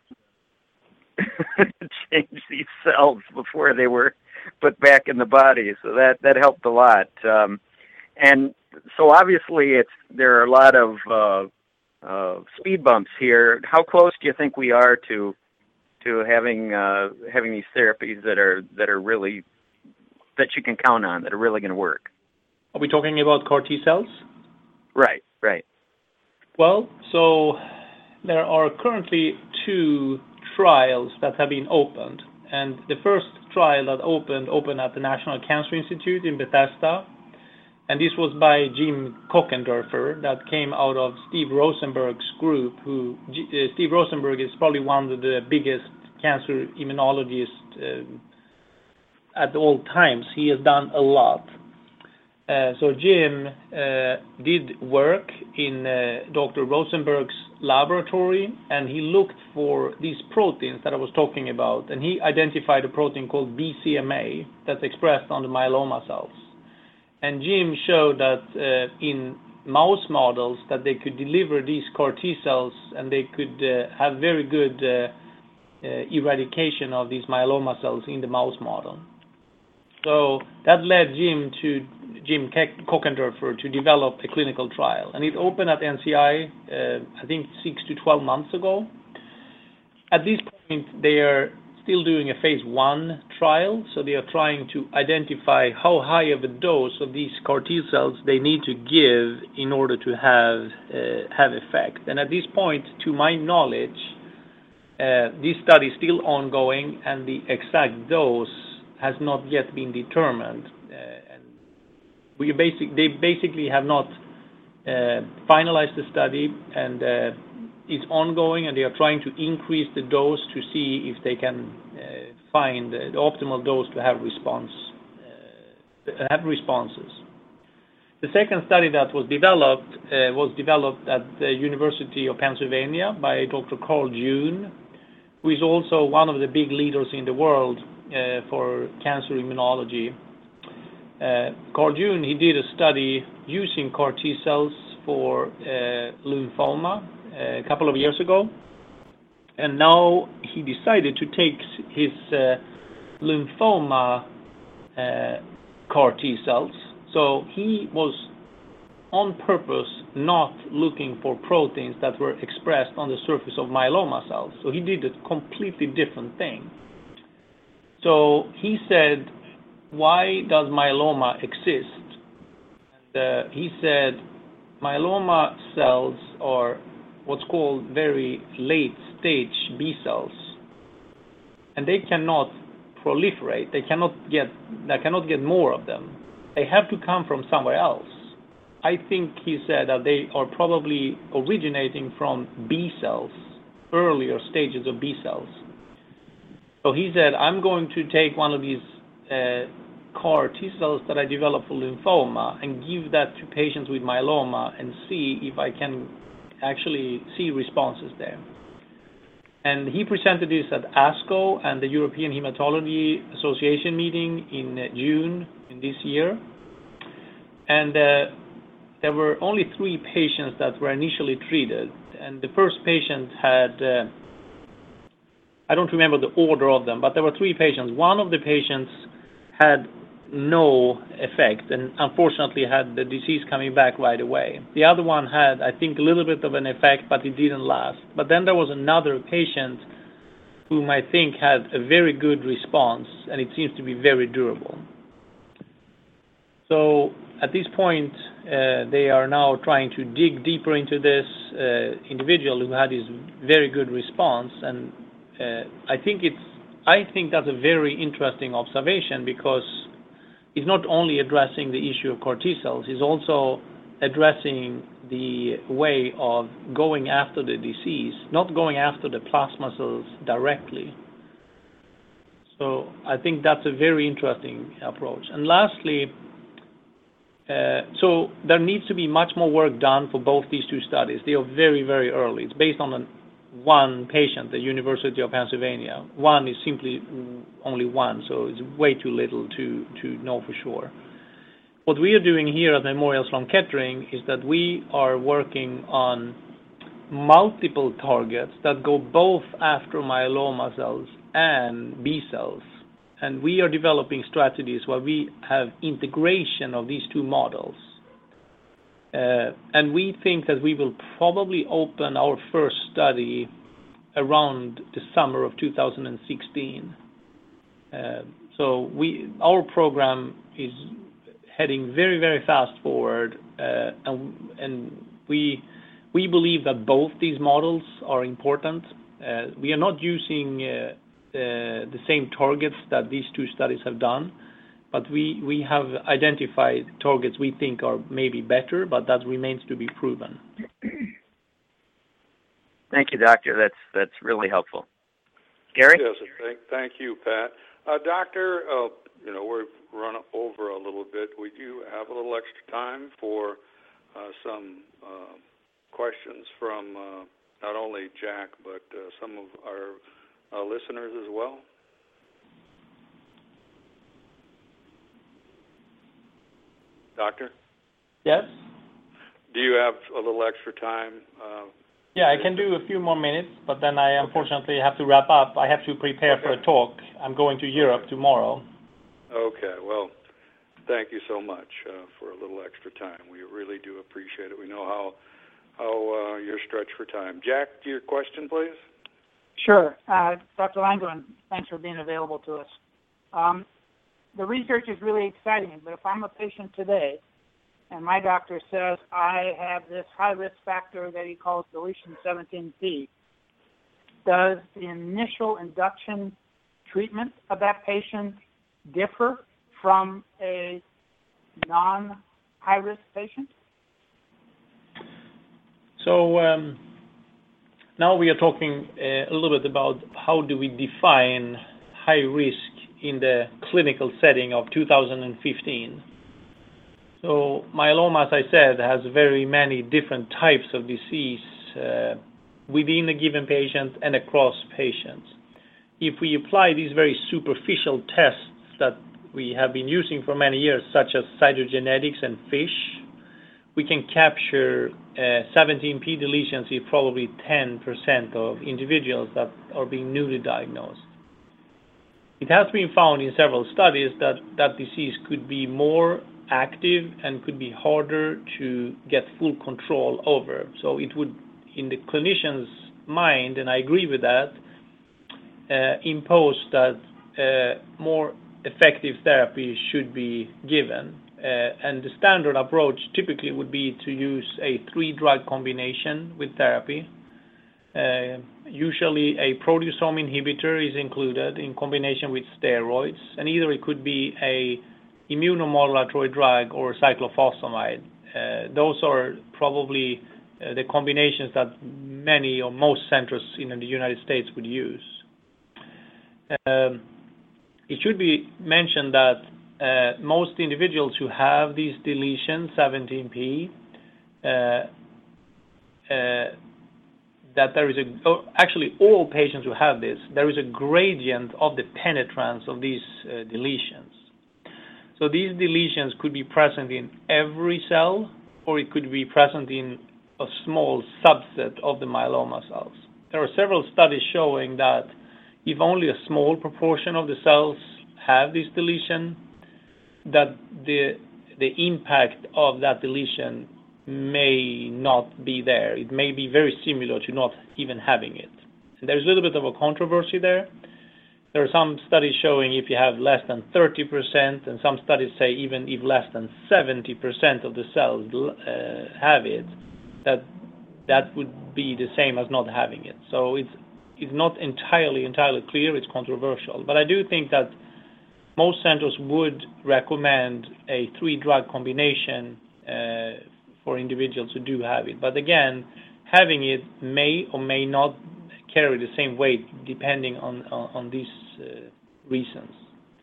change these cells before they were put back in the body. So that, that helped a lot. Um, and so obviously it's there are a lot of uh, uh, speed bumps here. How close do you think we are to to having uh, having these therapies that are that are really that you can count on, that are really going to work? Are we talking about CAR T cells? Right, right. Well, so there are currently two trials that have been opened. And the first trial that opened, opened at the National Cancer Institute in Bethesda. And this was by Jim Kockendorfer, that came out of Steve Rosenberg's group, who uh, Steve Rosenberg is probably one of the biggest cancer immunologists uh, at all times. He has done a lot. Uh, so Jim uh, did work in uh, Doctor Rosenberg's laboratory, and he looked for these proteins that I was talking about, and he identified a protein called B C M A that's expressed on the myeloma cells. And Jim showed that uh, in mouse models that they could deliver these CAR T cells, and they could uh, have very good uh, uh, eradication of these myeloma cells in the mouse model. So that led Jim to Jim Kockendorfer to develop a clinical trial, and it opened at N C I, uh, I think six to twelve months ago. At this point, they are still doing a phase one trial, so they are trying to identify how high of a dose of these CAR T cells they need to give in order to have uh, have effect. And at this point, to my knowledge, uh, this study is still ongoing, and the exact dose has not yet been determined. Uh, and we basic, they basically have not uh, finalized the study, and uh, it's ongoing, and they are trying to increase the dose to see if they can uh, find the optimal dose to have response, uh, have responses. The second study that was developed uh, was developed at the University of Pennsylvania by Doctor Carl June, who is also one of the big leaders in the world Uh, for cancer immunology. Uh, Carl June, he did a study using CAR T cells for uh, lymphoma uh, a couple of years ago, and now he decided to take his uh, lymphoma uh, CAR T cells. So he was on purpose not looking for proteins that were expressed on the surface of myeloma cells. So he did a completely different thing. So he said, why does myeloma exist? And uh, he said, myeloma cells are what's called very late stage B cells, and they cannot proliferate. They cannot get, they cannot get more of them. They have to come from somewhere else. I think he said that they are probably originating from B cells, earlier stages of B cells. So he said, I'm going to take one of these uh, C A R T cells that I developed for lymphoma and give that to patients with myeloma and see if I can actually see responses there. And he presented this at ASCO and the European Hematology Association meeting in June in this year. And uh, there were only three patients that were initially treated. And the first patient had, uh, I don't remember the order of them, but there were three patients. One of the patients had no effect and unfortunately had the disease coming back right away. The other one had, I think, a little bit of an effect, but it didn't last. But then there was another patient whom I think had a very good response, and it seems to be very durable. So at this point, uh, they are now trying to dig deeper into this uh, individual who had this very good response, and uh, I think it's I think that's a very interesting observation, because it's not only addressing the issue of C A R T cells, it's also addressing the way of going after the disease, not going after the plasma cells directly. So I think that's a very interesting approach. And lastly, uh, so there needs to be much more work done for both these two studies. They are very, very early. It's based on an one patient, the University of Pennsylvania. One is simply only one, so it's way too little to, to know for sure. What we are doing here at Memorial Sloan Kettering is that we are working on multiple targets that go both after myeloma cells and B cells. And we are developing strategies where we have integration of these two models. Uh, and we think that we will probably open our first study around the summer of two thousand sixteen. Uh, so we, our program is heading very, very fast forward, uh, and, and we we believe that both these models are important. Uh, we are not using uh, uh, the same targets that these two studies have done. But we, we have identified targets we think are maybe better, but that remains to be proven. Thank you, Doctor. That's that's really helpful. Gary? Yes, thank, thank you, Pat. Uh, doctor, uh, you know, we've run over a little bit. We do have a little extra time for uh, some uh, questions from uh, not only Jack, but uh, some of our uh, listeners as well. Doctor? Yes? Do you have a little extra time? Uh, yeah, I can do a few more minutes, but then I unfortunately have to wrap up. I have to prepare okay. for a talk. I'm going to Europe okay. tomorrow. Okay, well, thank you so much uh, for a little extra time. We really do appreciate it. We know how how uh, you're stretched for time. Jack, your question, please? Sure. Uh, Doctor Langren, thanks for being available to us. Um, The research is really exciting, but if I'm a patient today and my doctor says I have this high-risk factor that he calls deletion seventeen p, does the initial induction treatment of that patient differ from a non-high-risk patient? So um, now we are talking uh, a little bit about how do we define high risk in the clinical setting of two thousand fifteen. So myeloma, as I said, has very many different types of disease uh, within a given patient and across patients. If we apply these very superficial tests that we have been using for many years, such as cytogenetics and FISH, we can capture uh, seventeen p deletions in probably ten percent of individuals that are being newly diagnosed. It has been found in several studies that that disease could be more active and could be harder to get full control over. So it would, in the clinician's mind, and I agree with that, uh, impose that uh, more effective therapy should be given. Uh, and the standard approach typically would be to use a three-drug combination with therapy. Uh, usually a proteasome inhibitor is included in combination with steroids, and either it could be a immunomodulatory drug or cyclophosphamide. Uh, those are probably uh, the combinations that many or most centers in the United States would use. Um, it should be mentioned that uh, most individuals who have these deletions, seventeen p, uh, uh, that there is a, oh, actually all patients who have this, there is a gradient of the penetrance of these uh, deletions. So these deletions could be present in every cell, or it could be present in a small subset of the myeloma cells. There are several studies showing that if only a small proportion of the cells have this deletion, that the the impact of that deletion may not be there. It may be very similar to not even having it. And there's a little bit of a controversy there. There are some studies showing if you have less than thirty percent, and some studies say even if less than seventy percent of the cells uh, have it, that that would be the same as not having it. So it's it's not entirely entirely clear. It's controversial, but I do think that most centers would recommend a three-drug combination uh, for individuals who do have it. But again, having it may or may not carry the same weight depending on on, on these uh, reasons.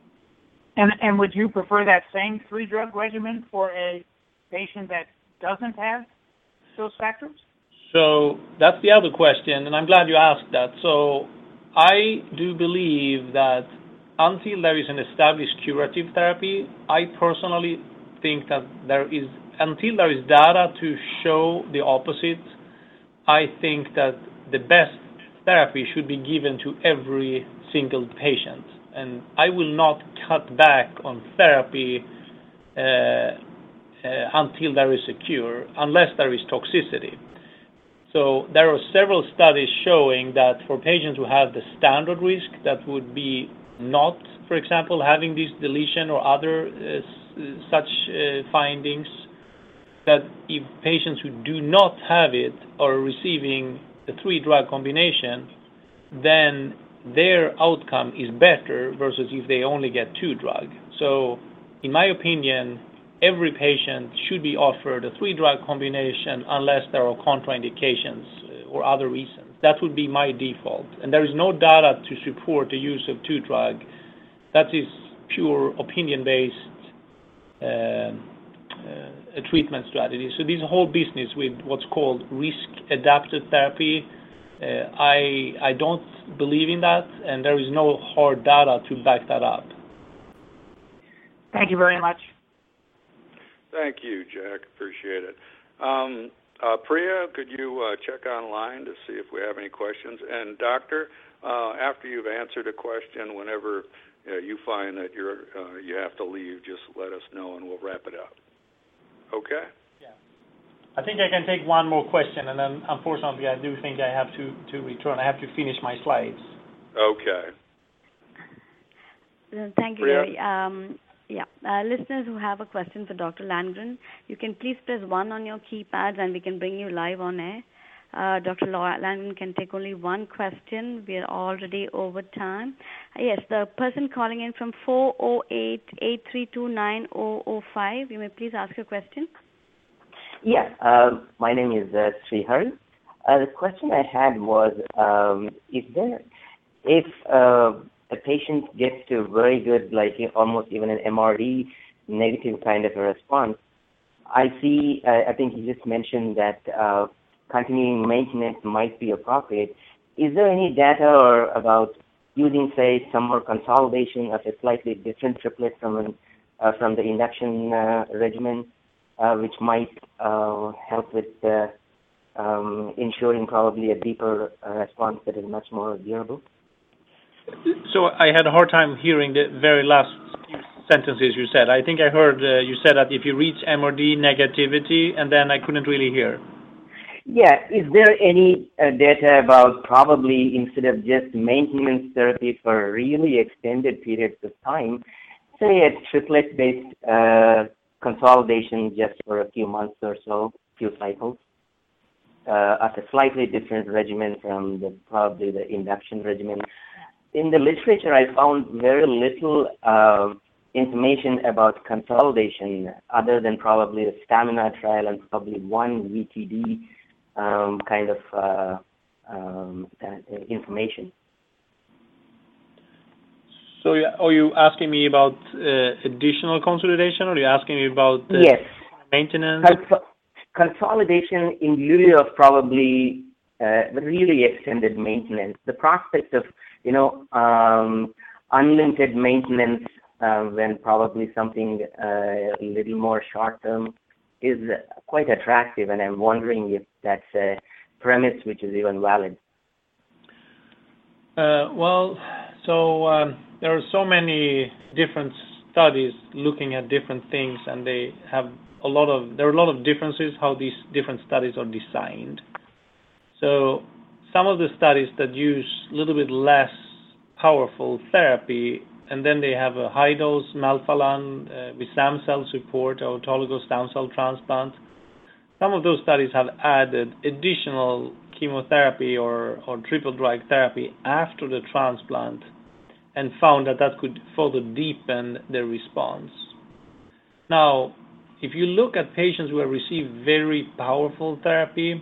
And and would you prefer that same three-drug regimen for a patient that doesn't have those factors? So that's the other question, and I'm glad you asked that. So I do believe that until there is an established curative therapy, I personally think that there is, until there is data to show the opposite, I think that the best therapy should be given to every single patient. And I will not cut back on therapy uh, uh, until there is a cure, unless there is toxicity. So there are several studies showing that for patients who have the standard risk, that would be not, for example, having this deletion or other uh, such uh, findings, that if patients who do not have it are receiving the three-drug combination, then their outcome is better versus if they only get two drugs. So in my opinion, every patient should be offered a three-drug combination unless there are contraindications or other reasons. That would be my default. And there is no data to support the use of two-drug. That is pure opinion-based uh, uh, treatment strategy. So this whole business with what's called risk-adapted therapy, uh, I I don't believe in that, and there is no hard data to back that up. Thank you very much. Thank you, Jack. Appreciate it. Um, uh, Priya, could you uh, check online to see if we have any questions? And Doctor, uh, after you've answered a question, whenever uh, you find that you're uh, you have to leave, just let us know and we'll wrap it up. Okay? Yeah. I think I can take one more question, and then unfortunately I do think I have to, to return. I have to finish my slides. Okay. Uh, thank you, Priya? Gary. Um, Yeah, uh, listeners who have a question for Doctor Landgren, you can please press one on your keypads and we can bring you live on air. Uh, Doctor Landgren can take only one question. We are already over time. Uh, yes, the person calling in from four oh eight, eight three two, nine oh oh five, you may please ask your question. Yeah, uh, my name is uh, Srihari. Uh, the question I had was, um, is there, if uh, a patient gets to very good, like almost even an M R D negative kind of a response, I see, uh, I think you just mentioned that uh, continuing maintenance might be appropriate. Is there any data or about using, say, some more consolidation of a slightly different triplet from an, uh, from the induction uh, regimen, uh, which might uh, help with uh, um, ensuring probably a deeper uh, response that is much more durable? So I had a hard time hearing the very last few sentences you said. I think I heard uh, you said that if you reach M R D negativity, and then I couldn't really hear. Yeah, is there any uh, data about probably instead of just maintenance therapy for really extended periods of time, say a triplet-based uh, consolidation just for a few months or so, few cycles, uh, of a slightly different regimen from the probably the induction regimen? In the literature, I found very little uh, information about consolidation other than probably the stamina trial and probably one V T D um, kind of uh, um, uh, information. So are you asking me about uh, additional consolidation, or are you asking me about uh, yes. maintenance? Cons- consolidation in lieu of probably uh, really extended maintenance. The prospect of, you know, um, unlimited maintenance uh, when probably something uh, a little more short-term is quite attractive, and I'm wondering if that's a premise which is even valid. Uh, well, so um, there are so many different studies looking at different things, and they have a lot of, there are a lot of differences how these different studies are designed. So some of the studies that use a little bit less powerful therapy, and then they have a high-dose Melphalan uh, with stem cell support or autologous stem cell transplant. Some of those studies have added additional chemotherapy or, or triple drug therapy after the transplant and found that that could further deepen their response. Now, if you look at patients who have received very powerful therapy,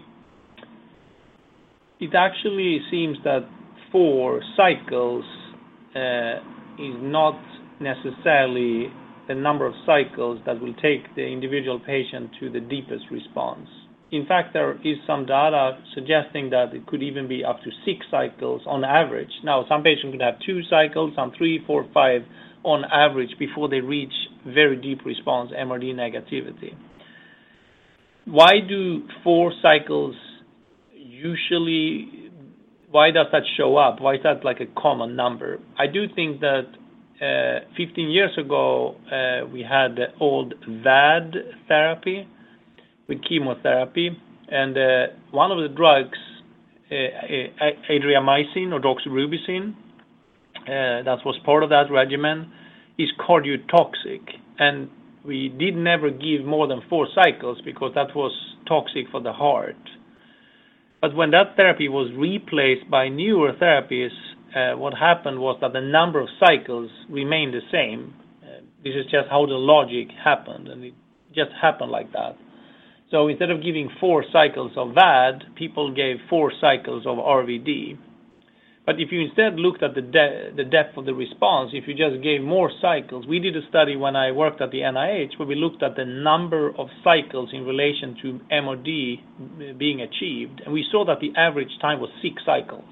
it actually seems that four cycles uh, is not necessarily the number of cycles that will take the individual patient to the deepest response. In fact, there is some data suggesting that it could even be up to six cycles on average. Now, some patients could have two cycles, some three, four, five on average before they reach very deep response, M R D negativity. Why do four cycles usually, why does that show up? Why is that like a common number? I do think that uh, fifteen years ago, uh, we had the old V A D therapy with chemotherapy, and uh, one of the drugs, uh, adriamycin or doxorubicin, uh, that was part of that regimen, is cardiotoxic, and we did never give more than four cycles because that was toxic for the heart. But when that therapy was replaced by newer therapies, uh, what happened was that the number of cycles remained the same. Uh, this is just how the logic happened, and it just happened like that. So instead of giving four cycles of V A D, people gave four cycles of R V D. But if you instead looked at the, de- the depth of the response, if you just gave more cycles, we did a study when I worked at the N I H where we looked at the number of cycles in relation to M R D being achieved, and we saw that the average time was six cycles.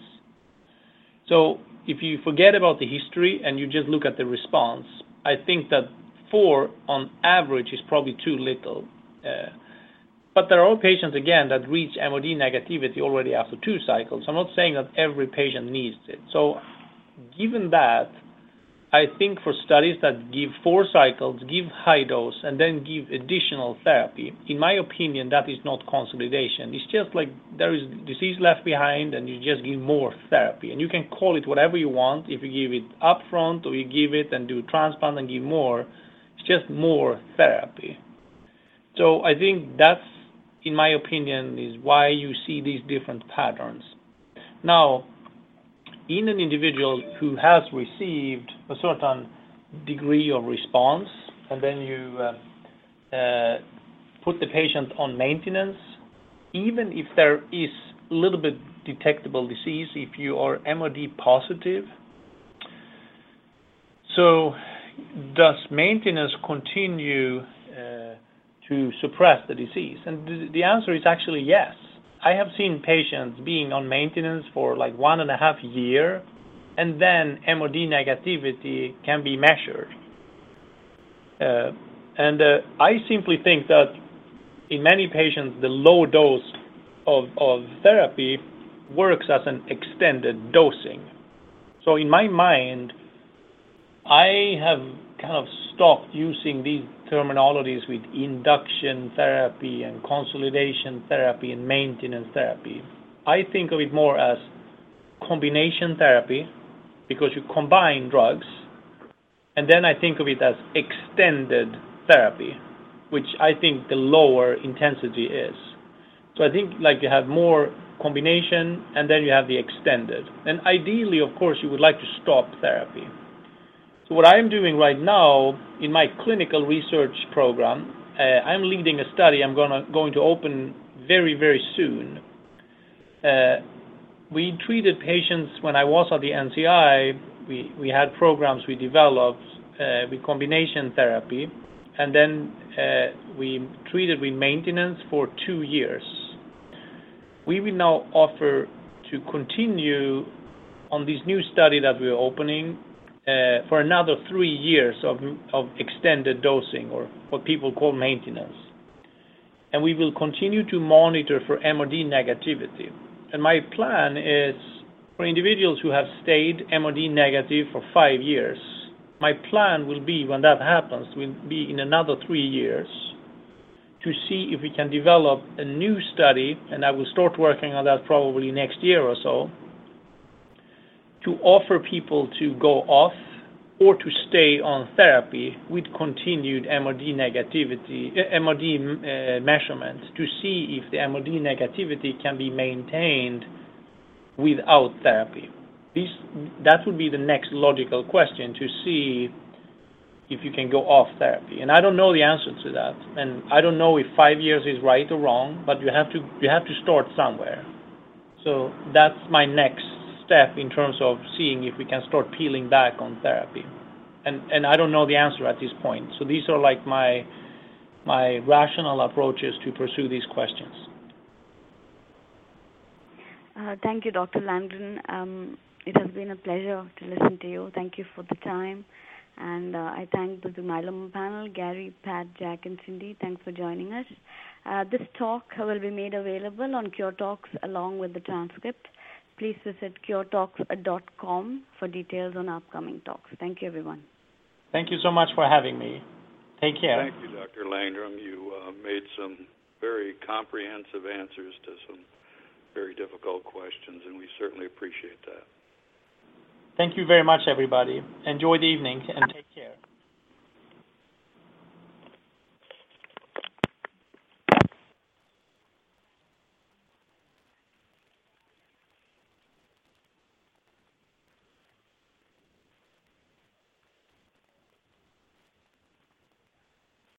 So if you forget about the history and you just look at the response, I think that four on average is probably too little. Uh, But there are patients, again, that reach M R D negativity already after two cycles. I'm not saying that every patient needs it. So given that, I think for studies that give four cycles, give high dose, and then give additional therapy, in my opinion, that is not consolidation. It's just like there is disease left behind and you just give more therapy. And you can call it whatever you want. If you give it upfront or you give it and do transplant and give more, it's just more therapy. So I think that's, in my opinion, is why you see these different patterns. Now, in an individual who has received a certain degree of response, and then you uh, uh, put the patient on maintenance, even if there is a little bit detectable disease, if you are M R D positive, so does maintenance continue uh, to suppress the disease? And th- the answer is actually yes. I have seen patients being on maintenance for like one and a half year, and then M R D negativity can be measured. Uh, and uh, I simply think that in many patients, the low dose of, of therapy works as an extended dosing. So in my mind, I have kind of stopped using these terminologies with induction therapy and consolidation therapy and maintenance therapy. I think of it more as combination therapy because you combine drugs, and then I think of it as extended therapy, which I think the lower intensity is. So I think like you have more combination and then you have the extended. And ideally, of course, you would like to stop therapy. So what I'm doing right now in my clinical research program, uh, I'm leading a study I'm gonna, going to open very, very soon. Uh, we treated patients when I was at the N C I we, we had programs we developed uh, with combination therapy, and then uh, we treated with maintenance for two years. We will now offer to continue on this new study that we're opening uh, for another three years of, of extended dosing, or what people call maintenance. And we will continue to monitor for M R D negativity. And my plan is for individuals who have stayed M R D negative for five years, my plan will be, when that happens, will be in another three years to see if we can develop a new study, and I will start working on that probably next year or so, to offer people to go off or to stay on therapy with continued M R D negativity, uh, M R D uh, measurements, to see if the M R D negativity can be maintained without therapy. This, that would be the next logical question, to see if you can go off therapy. And I don't know the answer to that. And I don't know if five years is right or wrong, but you have to you have to start somewhere. So that's my next step in terms of seeing if we can start peeling back on therapy. And and I don't know the answer at this point. So these are like my my rational approaches to pursue these questions. Uh, thank you, Doctor Landgren. Um, it has been a pleasure to listen to you. Thank you for the time. And uh, I thank the myeloma panel, Gary, Pat, Jack, and Cindy. Thanks for joining us. Uh, this talk will be made available on Cure Talks along with the transcript. Please visit cure talks dot com for details on upcoming talks. Thank you, everyone. Thank you so much for having me. Take care. Thank you, Doctor Landgren. You uh, made some very comprehensive answers to some very difficult questions, and we certainly appreciate that. Thank you very much, everybody. Enjoy the evening and take care.